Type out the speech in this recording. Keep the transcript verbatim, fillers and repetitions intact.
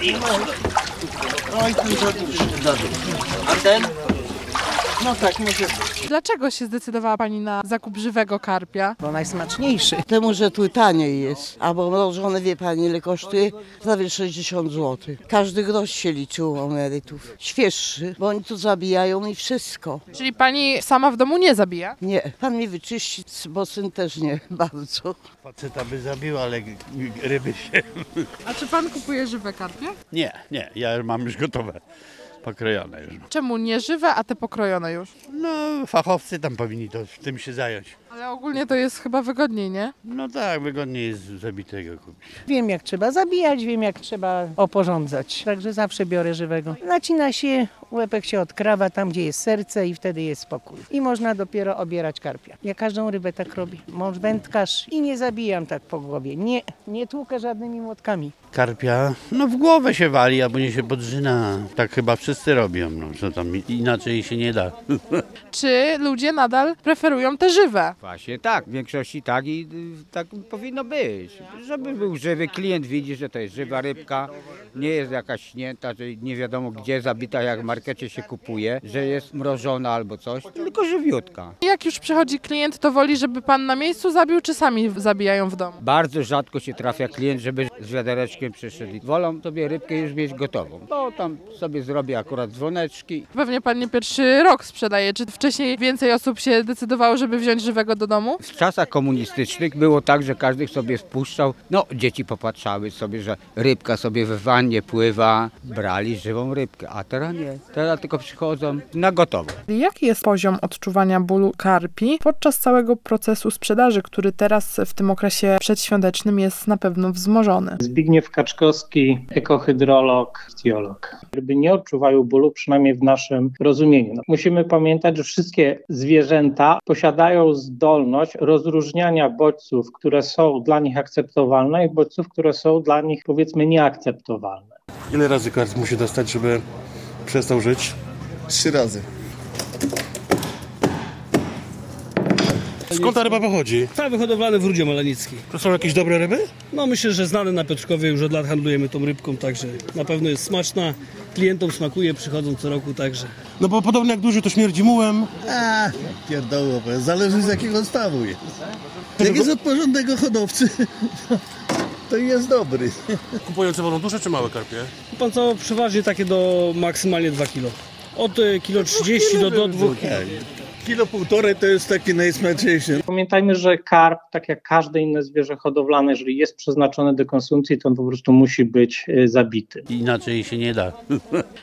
No i ten za dół. A ten? No tak, może być. Dlaczego się zdecydowała Pani na zakup żywego karpia? Bo najsmaczniejszy. Temu, że tu taniej jest. Albo mrożone, wie pani, ile kosztuje? Prawie sześćdziesiąt złotych. Każdy grosz się liczył u emerytów. Świeższy, bo oni tu zabijają i wszystko. Czyli Pani sama w domu nie zabija? Nie, pan mi wyczyści, bo syn też nie bardzo. Faceta by zabił, ale g- ryby się... A czy Pan kupuje żywe karpie? Nie, nie, ja mam już gotowe, pokrojone już. Czemu nie żywe, a te pokrojone już? No, fachowcy tam powinni to, tym się zająć. Ale ogólnie to jest chyba wygodniej, nie? No tak, wygodniej jest zabitego kupić. Wiem jak trzeba zabijać, wiem jak trzeba oporządzać. Także zawsze biorę żywego. Nacina się, łepek się odkrawa tam, gdzie jest serce i wtedy jest spokój. I można dopiero obierać karpia. Ja każdą rybę tak robię. Mąż wędkarz i nie zabijam tak po głowie. Nie, nie tłukę żadnymi młotkami. Karpia, no w głowę się wali, albo nie się podżyna. Tak chyba wszyscy robią, no co tam, inaczej się nie da. Czy ludzie nadal preferują te żywe? Właśnie tak, w większości tak i y, tak powinno być. Żeby był żywy, klient widzi, że to jest żywa rybka, nie jest jakaś śnięta, że nie wiadomo gdzie zabita, jak w markecie się kupuje, że jest mrożona albo coś, tylko żywiutka. Jak już przychodzi klient, to woli, żeby Pan na miejscu zabił, czy sami zabijają w domu? Bardzo rzadko się trafia klient, żeby z wiadereczkiem przyszedł. Wolą sobie rybkę już mieć gotową, bo tam sobie zrobi akurat dzwoneczki. Pewnie Pan nie pierwszy rok sprzedaje. Czy wcześniej więcej osób się decydowało, żeby wziąć żywego do domu? W czasach komunistycznych było tak, że każdy sobie spuszczał, no dzieci popatrzały sobie, że rybka sobie w wannie pływa, brali żywą rybkę, a teraz nie, teraz tylko przychodzą na gotowo. Jaki jest poziom odczuwania bólu karpi podczas całego procesu sprzedaży, który teraz w tym okresie przedświątecznym jest na pewno wzmożony? Zbigniew Kaczkowski, ekohydrolog, ichtiolog. Ryby nie odczuwają bólu, przynajmniej w naszym rozumieniu. No, musimy pamiętać, że wszystkie zwierzęta posiadają zdolność rozróżniania bodźców, które są dla nich akceptowalne i bodźców, które są dla nich, powiedzmy, nieakceptowalne. Ile razy karp musi dostać, żeby przestał żyć? Trzy razy. Skąd ta ryba pochodzi? Tak, hodowlany w Rudzie Malenickiej. To są jakieś dobre ryby? No myślę, że znane na Piotrkowie, już od lat handlujemy tą rybką, także na pewno jest smaczna. Klientom smakuje, przychodzą co roku, także. No bo podobnie jak duży to śmierdzi mułem. A, pierdołowe. Zależy z jakiego stawu jest. Jak jest od porządnego hodowcy, to jest dobry. Kupujący wolą duże czy małe karpie? Pan co, przeważnie takie do maksymalnie dwa kilo. Od y, kilo trzydzieści do, do dwóch kilo. Kilo półtorej to jest taki najsmaczniejszy. Pamiętajmy, że karp, tak jak każde inne zwierzę hodowlane, jeżeli jest przeznaczone do konsumpcji, to on po prostu musi być y, zabity. Inaczej się nie da.